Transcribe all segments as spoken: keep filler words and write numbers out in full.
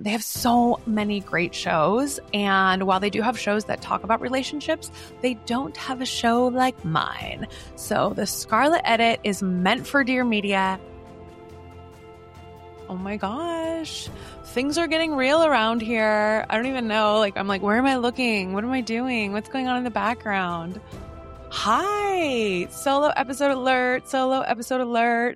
They have so many great shows. And while they do have shows that talk about relationships, they don't have a show like mine. So the Scarlet Edit is meant for Dear Media. Oh my gosh, things are getting real around here. I don't even know. Like, I'm like, where am I looking? What am I doing? What's going on in the background? Hi, solo episode alert, solo episode alert.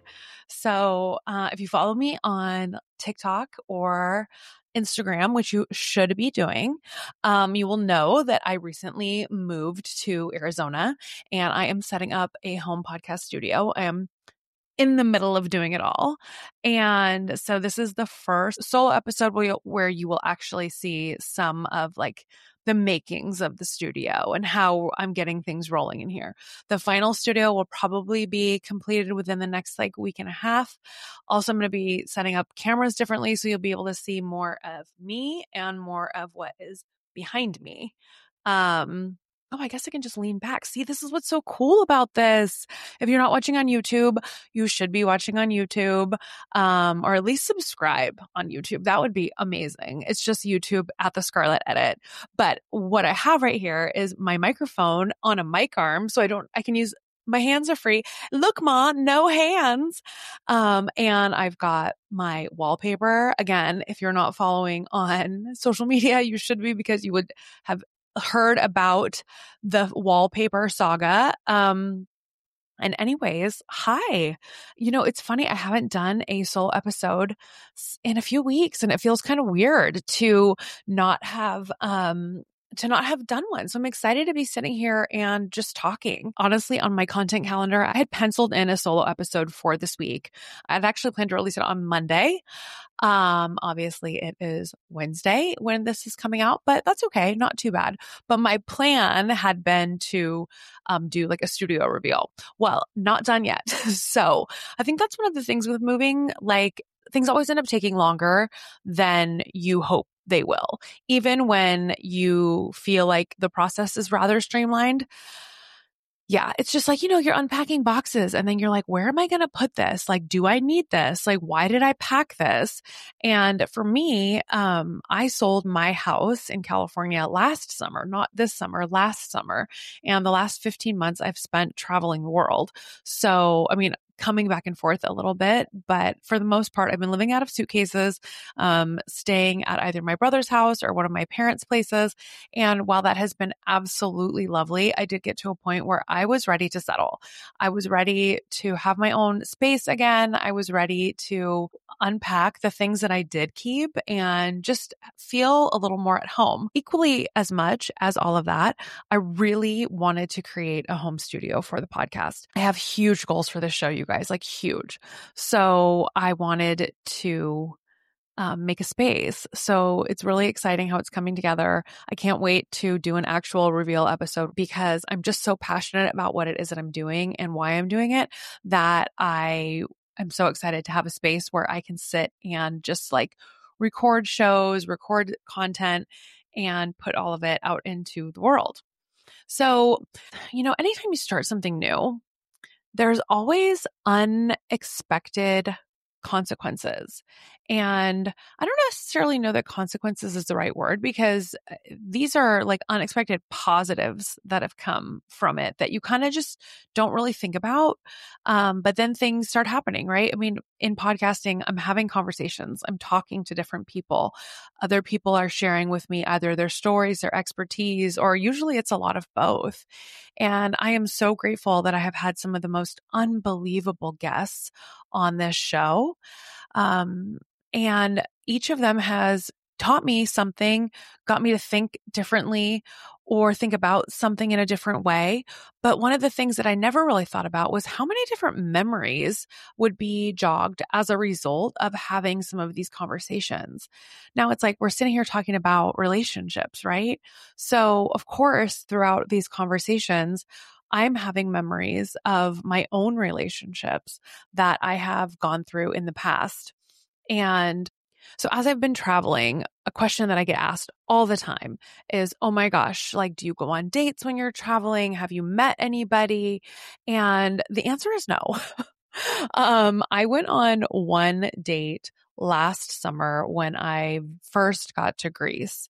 So uh, if you follow me on TikTok or Instagram, which you should be doing, um, you will know that I recently moved to Arizona and I am setting up a home podcast studio. I am in the middle of doing it all. And so this is the first solo episode where you, where you will actually see some of like the makings of the studio and how I'm getting things rolling in here. The final studio will probably be completed within the next like week and a half. Also, I'm going to be setting up cameras differently, so you'll be able to see more of me and more of what is behind me. Um, Oh, I guess I can just lean back. See, this is what's so cool about this. If you're not watching on YouTube, you should be watching on YouTube, um, or at least subscribe on YouTube. That would be amazing. It's just YouTube at the Scarlet Edit. But what I have right here is my microphone on a mic arm, so I don't, I can use, my hands are free. Look, Ma, no hands. Um, and I've got my wallpaper. Again, if you're not following on social media, you should be, because you would have heard about the wallpaper saga. Um, and anyways, hi. You know, it's funny. I haven't done a solo episode in a few weeks, and it feels kind of weird to not have, um, to not have done one. So I'm excited to be sitting here and just talking. Honestly, on my content calendar, I had penciled in a solo episode for this week. I'd actually planned to release it on Monday. Um, obviously it is Wednesday when this is coming out, but that's okay. Not too bad. But my plan had been to, um, do like a studio reveal. Well, not done yet. So I think that's one of the things with moving, like things always end up taking longer than you hope they will. Even when you feel like the process is rather streamlined. Yeah, it's just like, you know, you're unpacking boxes and then you're like, where am I going to put this? Like, do I need this? Like, why did I pack this? And for me, um, I sold my house in California last summer, not this summer, last summer. And the last fifteen months I've spent traveling the world. So, I mean, coming back and forth a little bit, but for the most part, I've been living out of suitcases, um, staying at either my brother's house or one of my parents' places. And while that has been absolutely lovely, I did get to a point where I was ready to settle. I was ready to have my own space again. I was ready to unpack the things that I did keep and just feel a little more at home. Equally as much as all of that, I really wanted to create a home studio for the podcast. I have huge goals for this show, you guys, like huge. So I wanted to um, make a space. So it's really exciting how it's coming together. I can't wait to do an actual reveal episode because I'm just so passionate about what it is that I'm doing and why I'm doing it that I am so excited to have a space where I can sit and just like record shows, record content, and put all of it out into the world. So, you know, anytime you start something new, there's always unexpected consequences. And I don't necessarily know that consequences is the right word because these are like unexpected positives that have come from it that you kind of just don't really think about. Um, but then things start happening, right? I mean, in podcasting, I'm having conversations. I'm talking to different people. Other people are sharing with me either their stories, their expertise, or usually it's a lot of both. And I am so grateful that I have had some of the most unbelievable guests on this show. Um, and each of them has taught me something, got me to think differently or think about something in a different way. But one of the things that I never really thought about was how many different memories would be jogged as a result of having some of these conversations. Now it's like we're sitting here talking about relationships, right? So of course, throughout these conversations, I'm having memories of my own relationships that I have gone through in the past. And so as I've been traveling, a question that I get asked all the time is, oh my gosh, like, do you go on dates when you're traveling? Have you met anybody? And the answer is no. um, I went on one date last summer when I first got to Greece.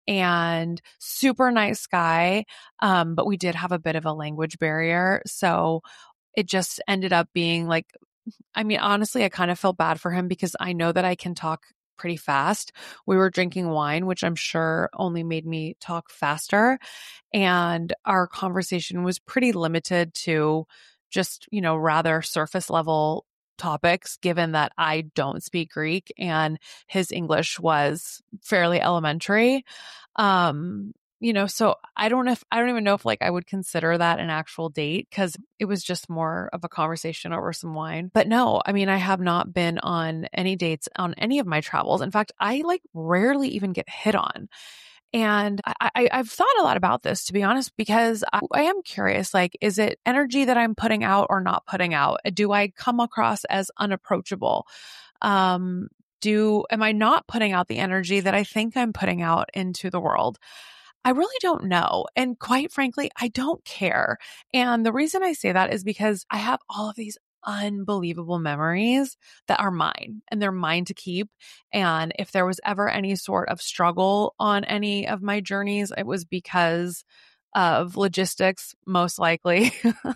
And super nice guy. Um, but we did have a bit of a language barrier. So it just ended up being like, I mean, honestly, I kind of felt bad for him because I know that I can talk pretty fast. We were drinking wine, which I'm sure only made me talk faster. And our conversation was pretty limited to just, you know, rather surface level topics, given that I don't speak Greek and his English was fairly elementary. Um, you know, so I don't know if I don't even know if like I would consider that an actual date because it was just more of a conversation over some wine. But no, I mean, I have not been on any dates on any of my travels. In fact, I like rarely even get hit on. And I, I, I've thought a lot about this, to be honest, because I, I am curious, like, is it energy that I'm putting out or not putting out? Do I come across as unapproachable? Um, do, am I not putting out the energy that I think I'm putting out into the world? I really don't know. And quite frankly, I don't care. And the reason I say that is because I have all of these unbelievable memories that are mine and they're mine to keep. And if there was ever any sort of struggle on any of my journeys, it was because of logistics, most likely.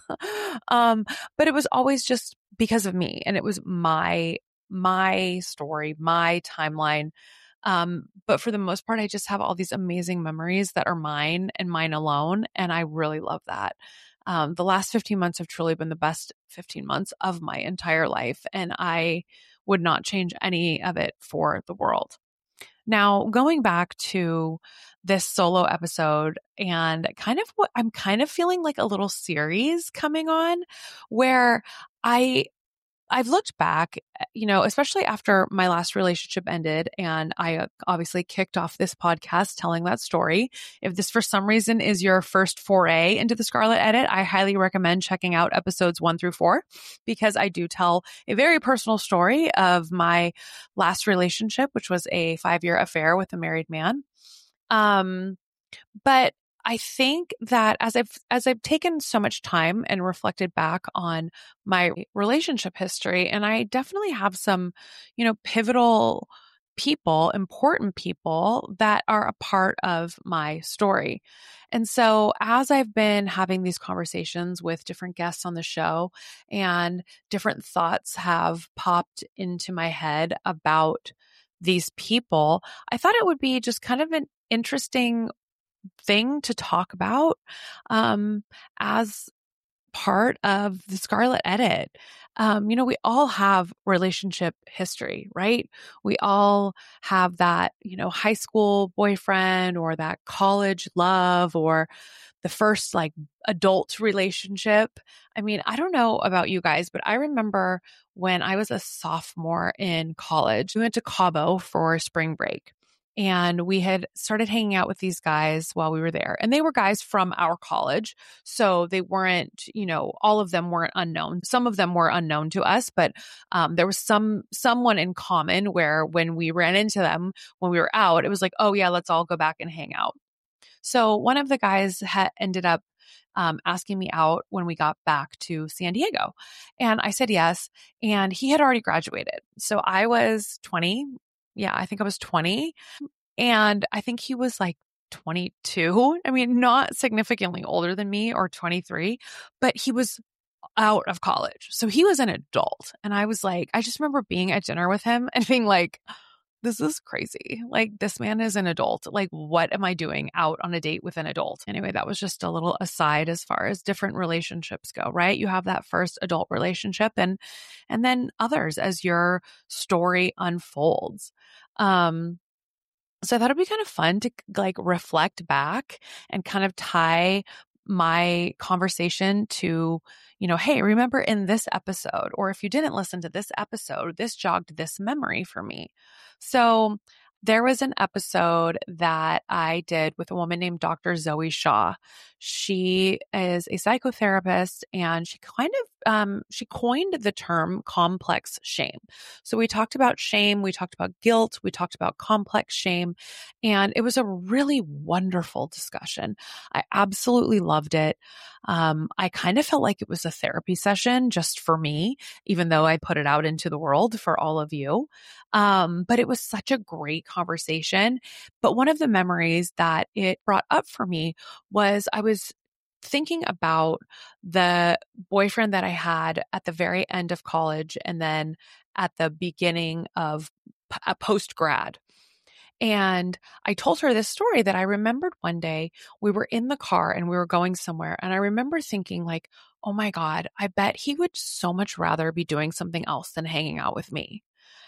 um, but it was always just because of me. And it was my, my story, my timeline. Um, but for the most part, I just have all these amazing memories that are mine and mine alone. And I really love that. Um, the last fifteen months have truly been the best fifteen months of my entire life. And I would not change any of it for the world. Now, going back to this solo episode and kind of what I'm kind of feeling like a little series coming on where I I've looked back, you know, especially after my last relationship ended and I uh, obviously kicked off this podcast telling that story. If this for some reason is your first foray into the Scarlet Edit, I highly recommend checking out episodes one through four because I do tell a very personal story of my last relationship, which was a five-year affair with a married man. Um, but I think that as I've, as I've taken so much time and reflected back on my relationship history, and I definitely have some, you know, pivotal people, important people that are a part of my story. And so as I've been having these conversations with different guests on the show and different thoughts have popped into my head about these people, I thought it would be just kind of an interesting thing to talk about um, as part of the Scarlet Edit. Um, you know, we all have relationship history, right? We all have that, you know, high school boyfriend or that college love or the first like adult relationship. I mean, I don't know about you guys, but I remember when I was a sophomore in college, we went to Cabo for spring break. And we had started hanging out with these guys while we were there. And they were guys from our college. So they weren't, you know, all of them weren't unknown. Some of them were unknown to us, but um, there was some someone in common where when we ran into them, when we were out, it was like, oh yeah, let's all go back and hang out. So one of the guys had ended up um, asking me out when we got back to San Diego. And I said yes. And he had already graduated. So I was twenty. Yeah, I think I was twenty. And I think he was like twenty-two. I mean, not significantly older than me or twenty-three, but he was out of college. So he was an adult. And I was like, I just remember being at dinner with him and being like, this is crazy. Like, this man is an adult. Like, what am I doing out on a date with an adult? Anyway, that was just a little aside as far as different relationships go, right? You have that first adult relationship and, and then others as your story unfolds. Um, so I thought it'd be kind of fun to like reflect back and kind of tie my conversation to, you know, hey, remember in this episode, or if you didn't listen to this episode, this jogged this memory for me. So there was an episode that I did with a woman named Doctor Zoe Shaw. She is a psychotherapist and she kind of um, she coined the term complex shame. So we talked about shame, we talked about guilt, we talked about complex shame, and it was a really wonderful discussion. I absolutely loved it. Um, I kind of felt like it was a therapy session just for me, even though I put it out into the world for all of you. Um, but it was such a great conversation. But one of the memories that it brought up for me was I was thinking about the boyfriend that I had at the very end of college and then at the beginning of a post grad. And I told her this story that I remembered one day we were in the car and we were going somewhere. And I remember thinking like, oh my God, I bet he would so much rather be doing something else than hanging out with me.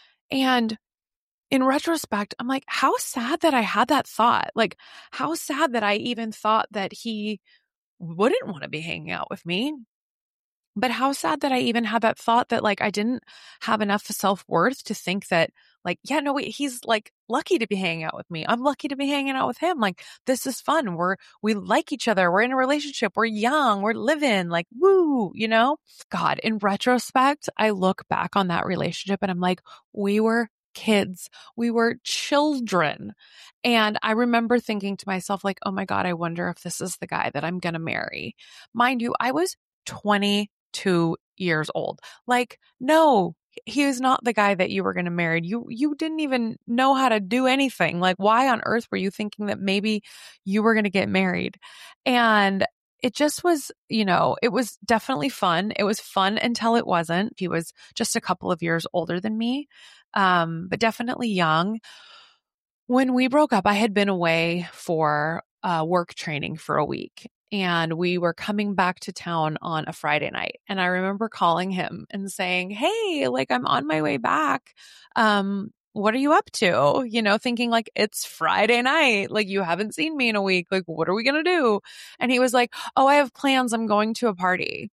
And in retrospect, I'm like, how sad that I had that thought. Like, how sad that I even thought that he wouldn't want to be hanging out with me. But how sad that I even had that thought that like I didn't have enough self-worth to think that like, yeah, no, wait, he's like lucky to be hanging out with me. I'm lucky to be hanging out with him. Like, this is fun. We're, we like each other. We're in a relationship. We're young. We're living like, woo, you know? God, in retrospect, I look back on that relationship and I'm like, we were kids. We were children. And I remember thinking to myself, like, oh my God, I wonder if this is the guy that I'm going to marry. Mind you, I was twenty-two years old. Like, no, he is not the guy that you were going to marry. You, you didn't even know how to do anything. Like, why on earth were you thinking that maybe you were going to get married? And it just was, you know, it was definitely fun. It was fun until it wasn't. He was just a couple of years older than me, um, but definitely young. When we broke up, I had been away for uh, work training for a week. And we were coming back to town on a Friday night. And I remember calling him and saying, hey, like I'm on my way back. Um, what are you up to? You know, thinking like it's Friday night. Like you haven't seen me in a week. Like, what are we going to do? And he was like, oh, I have plans. I'm going to a party.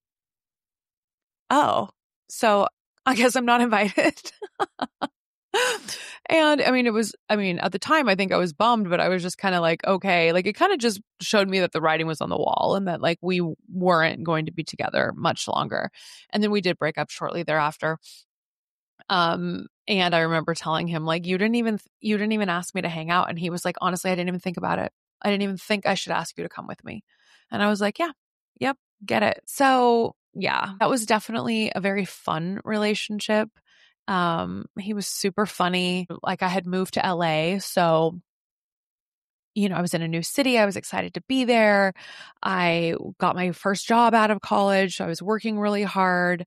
Oh, so I guess I'm not invited. And I mean, it was, I mean, at the time, I think I was bummed, but I was just kind of like, okay, like it kind of just showed me that the writing was on the wall and that like we weren't going to be together much longer. And then we did break up shortly thereafter. Um, and I remember telling him like, you didn't even, you didn't even ask me to hang out. And he was like, honestly, I didn't even think about it. I didn't even think I should ask you to come with me. And I was like, yeah, yep, get it. So yeah, that was definitely a very fun relationship. Um, he was super funny. Like I had moved to L A. So, you know, I was in a new city. I was excited to be there. I got my first job out of college. So I was working really hard.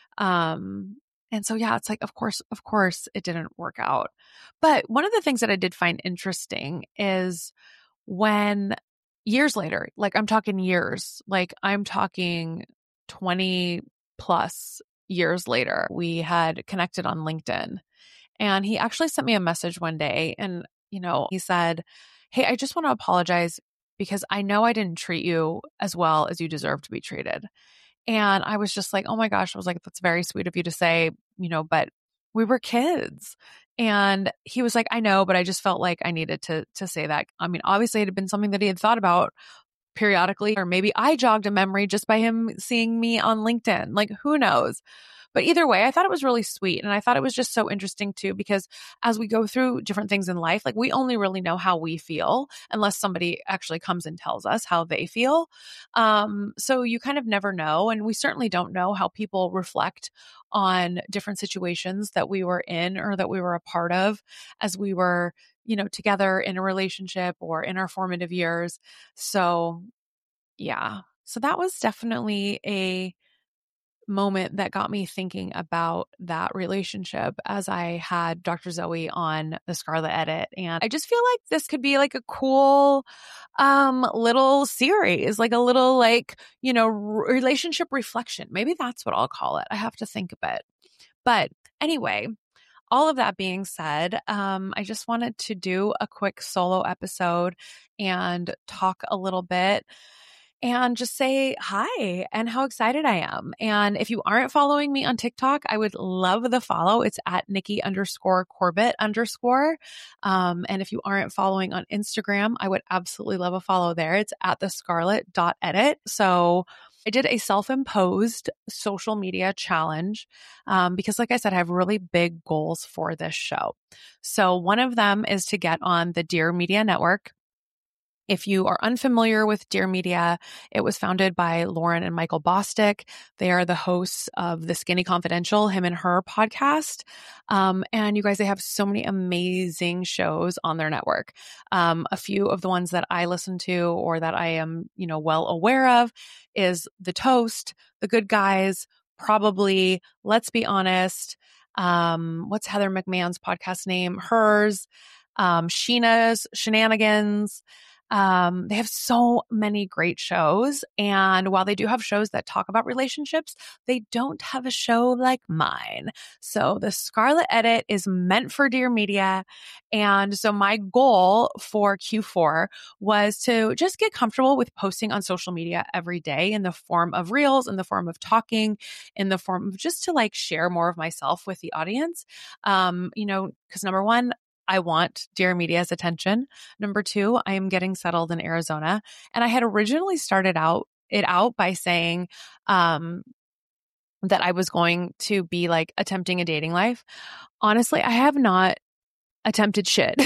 Um, and so, yeah, it's like, of course, of course it didn't work out. But one of the things that I did find interesting is when years later, like I'm talking years, like I'm talking twenty plus years later, we had connected on LinkedIn and he actually sent me a message one day and, you know, he said, hey, I just want to apologize because I know I didn't treat you as well as you deserve to be treated. And I was just like, oh my gosh, I was like, that's very sweet of you to say, you know, but we were kids. And he was like, I know, but I just felt like I needed to, to say that. I mean, obviously it had been something that he had thought about periodically, or maybe I jogged a memory just by him seeing me on LinkedIn. Like, who knows? But either way, I thought it was really sweet. And I thought it was just so interesting too, because as we go through different things in life, like we only really know how we feel unless somebody actually comes and tells us how they feel. Um, so you kind of never know. And we certainly don't know how people reflect on different situations that we were in or that we were a part of as we were, you know, together in a relationship or in our formative years. So yeah, so that was definitely a moment that got me thinking about that relationship as I had Doctor Zoe on the Scarlet Edit. And I just feel like this could be like a cool um little series, like a little like, you know, r- relationship reflection. Maybe that's what I'll call it. I have to think a bit. But anyway, all of that being said, um, I just wanted to do a quick solo episode and talk a little bit and just say hi and how excited I am. And if you aren't following me on TikTok, I would love the follow. It's at Nikki underscore Corbett underscore. Um, and if you aren't following on Instagram, I would absolutely love a follow there. It's at the scarlet dot edit. So I did a self-imposed social media challenge um, because, like I said, I have really big goals for this show. So one of them is to get on the Dear Media Network. If you are unfamiliar with Dear Media, it was founded by Lauren and Michael Bosstick. They are the hosts of The Skinny Confidential, him and her podcast. Um, and you guys, they have so many amazing shows on their network. Um, a few of the ones that I listen to or that I am, you know, well aware of is The Toast, The Good Guys, Probably, Let's Be Honest. Um, what's Heather McMahon's podcast name? Hers, um, Sheena's Shenanigans. Um, they have so many great shows. And while they do have shows that talk about relationships, they don't have a show like mine. So the Scarlet Edit is meant for Dear Media. And so my goal for Q four was to just get comfortable with posting on social media every day in the form of reels, in the form of talking, in the form of just to like share more of myself with the audience. Um, you know, because number one, I want Dear Media's attention. Number two, I am getting settled in Arizona. And I had originally started out it out by saying um, that I was going to be like attempting a dating life. Honestly, I have not attempted shit.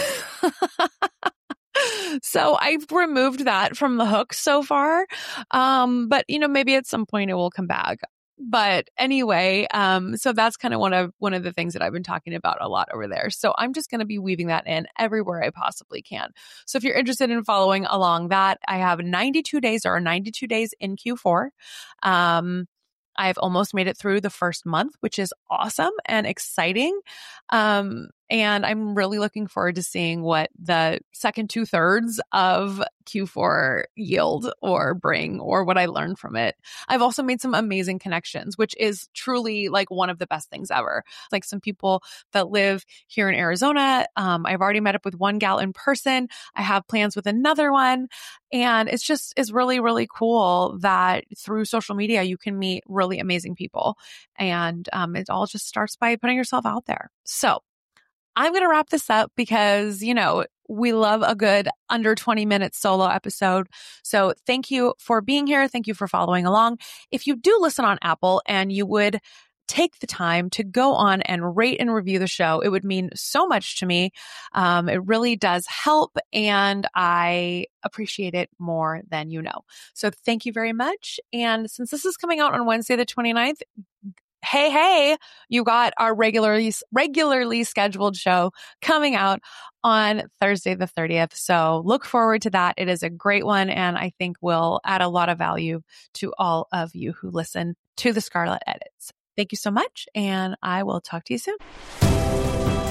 So I've removed that from the hook so far. Um, but, you know, maybe at some point it will come back. But anyway, um, so that's kind of one of one of the things that I've been talking about a lot over there. So I'm just going to be weaving that in everywhere I possibly can. So if you're interested in following along that, I have ninety-two days or ninety-two days in Q four. Um, I've almost made it through the first month, which is awesome and exciting. Um, and I'm really looking forward to seeing what the second two thirds of Q four yield or bring or what I learned from it. I've also made some amazing connections, which is truly like one of the best things ever. Like some people that live here in Arizona. Um, I've already met up with one gal in person. I have plans with another one. And it's just, it's really, really cool that through social media, you can meet really amazing people. And um, it all just starts by putting yourself out there. So I'm going to wrap this up because, you know, we love a good under twenty minute solo episode. So thank you for being here. Thank you for following along. If you do listen on Apple and you would take the time to go on and rate and review the show, it would mean so much to me. Um, it really does help, and I appreciate it more than you know. So thank you very much. And since this is coming out on Wednesday, the twenty-ninth, hey, hey, you got our regularly, regularly scheduled show coming out on Thursday, the thirtieth. So look forward to that. It is a great one, and I think will add a lot of value to all of you who listen to the Scarlet Edits. Thank you so much, and I will talk to you soon.